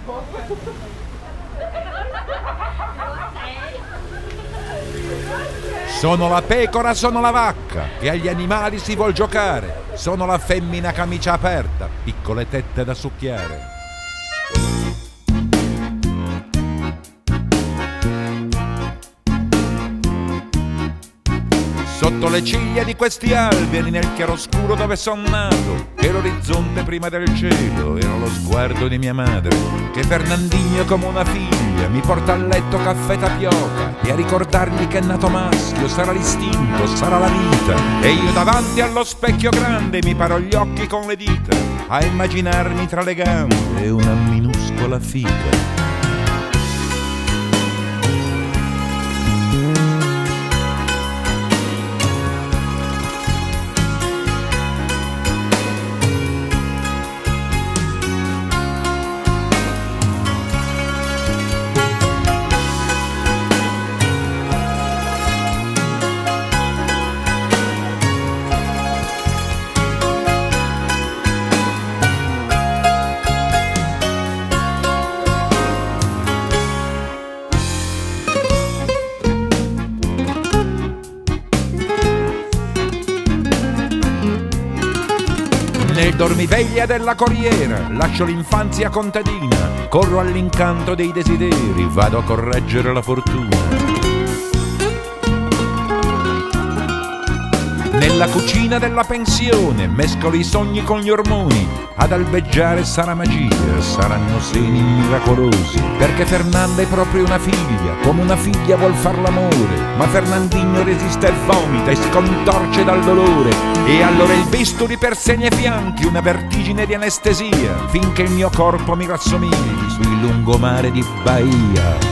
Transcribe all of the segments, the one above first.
Sono la pecora, sono la vacca, che agli animali si vuol giocare. Sono la femmina camicia aperta, piccole tette da succhiare. Sotto le ciglia di questi alberi, nel chiaroscuro dove son nato, che l'orizzonte prima del cielo era lo sguardo di mia madre, che Fernandinho come una figlia mi porta a letto caffè tapioca e a ricordargli che è nato maschio, sarà l'istinto, sarà la vita, e io davanti allo specchio grande mi paro gli occhi con le dita a immaginarmi tra le gambe una minuscola fica. Nel dormiveglia della corriera lascio l'infanzia contadina, corro all'incanto dei desideri, vado a correggere la fortuna. Nella cucina della pensione mescolo i sogni con gli ormoni, ad albeggiare sarà magia, saranno seni miracolosi, perché Fernanda è proprio una figlia, come una figlia vuol far l'amore, ma Fernandinho resiste e vomita e si contorce dal dolore, e allora il bisturi per seni e fianchi, una vertigine di anestesia, finché il mio corpo mi rassomigli sul lungomare di Bahia.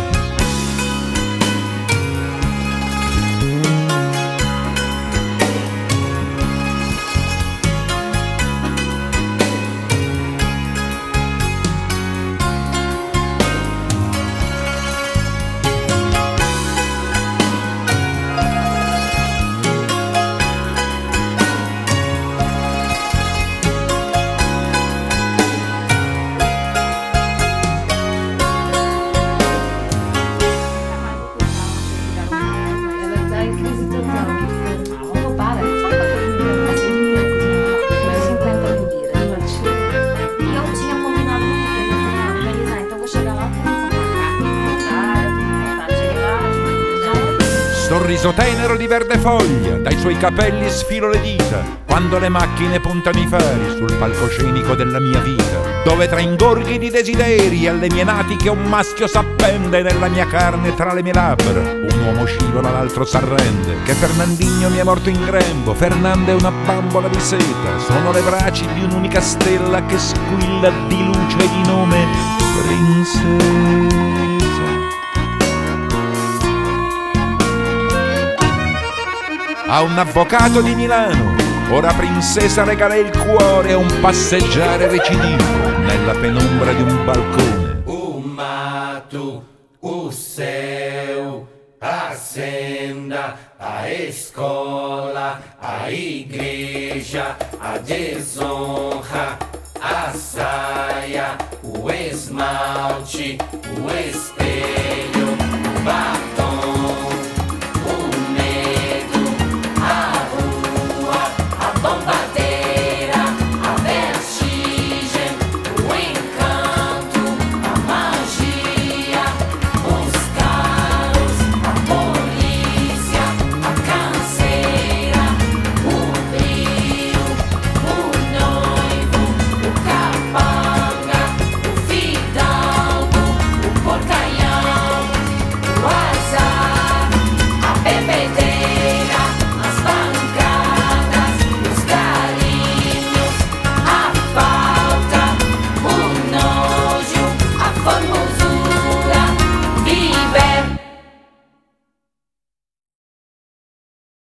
Sorriso tenero di verde foglia, dai suoi capelli sfilo le dita, quando le macchine puntano i fari sul palcoscenico della mia vita, dove tra ingorghi di desideri alle mie natiche un maschio s'appende, nella mia carne tra le mie labbra un uomo scivola, l'altro s'arrende, che Fernandinho mi è morto in grembo, Fernanda è una bambola di seta, sono le braci di un'unica stella che squilla di luce e di nome princesa. A un avvocato di Milano, ora princesa regala il cuore a un passeggiare recidivo nella penombra di un balcone. O mato, o céu, a senda, a escola, a igreja, a desonra, a saia, o esmalte, o espelho.